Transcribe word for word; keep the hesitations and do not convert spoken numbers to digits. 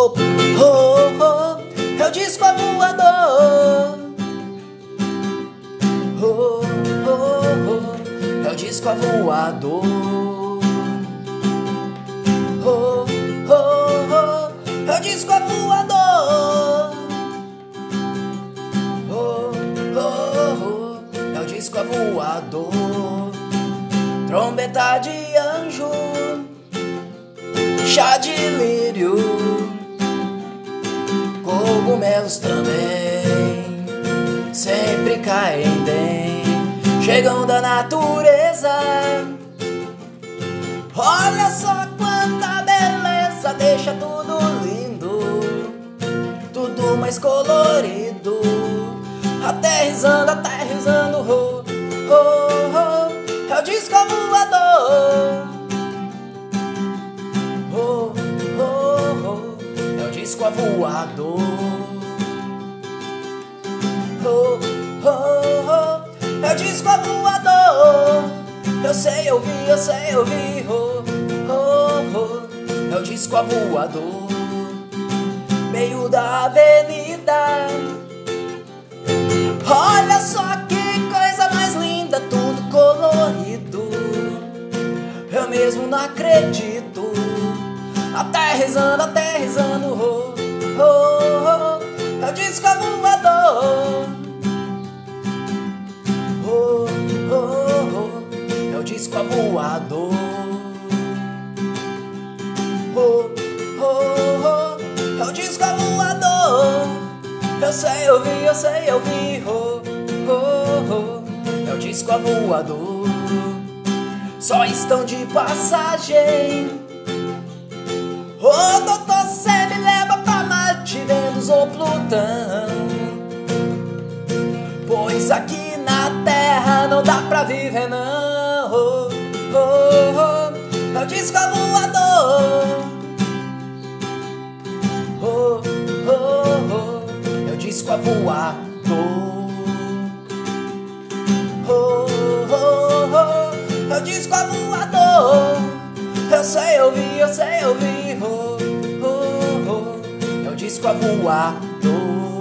Oh, oh, oh, é o disco voador. Oh, oh, oh, é o disco voador. Oh, oh, oh, é o disco voador. Oh, oh, oh, é o disco voador. Trombeta de anjo, chá de lírio, cogumelos também sempre caem bem, chegam da natureza. Olha só quanta beleza, deixa tudo lindo, tudo mais colorido, aterrissando, aterrissando, oh, oh, oh, é o disco voador. Oh, oh, oh, é o disco voador. Oh, oh, oh, é o disco voador. Eu sei ouvir, eu sei ouvir, oh, oh, oh, é o disco voador. Meio da avenida, olha só que coisa mais linda, tudo colorido. Eu mesmo não acredito, aterrissando, aterrissando, oh, oh, oh, é o disco voador. Oh, oh, oh, é o disco voador. Oh, oh, oh, é o disco voador. Eu sei ouvir, eu sei ouvir, oh, oh, oh, é o disco voador. Só estão de passagem. Ô doutor, cê me leva pra Marte, Vênus ou Plutão, pois aqui na Terra não dá pra viver não. Oh, oh, oh, é o disco voador. Oh, oh, oh, é o disco voador. Oh, oh, oh, é o disco voador. Eu sei ouvir, eu sei ouvir, oh, oh, oh, é o disco voador.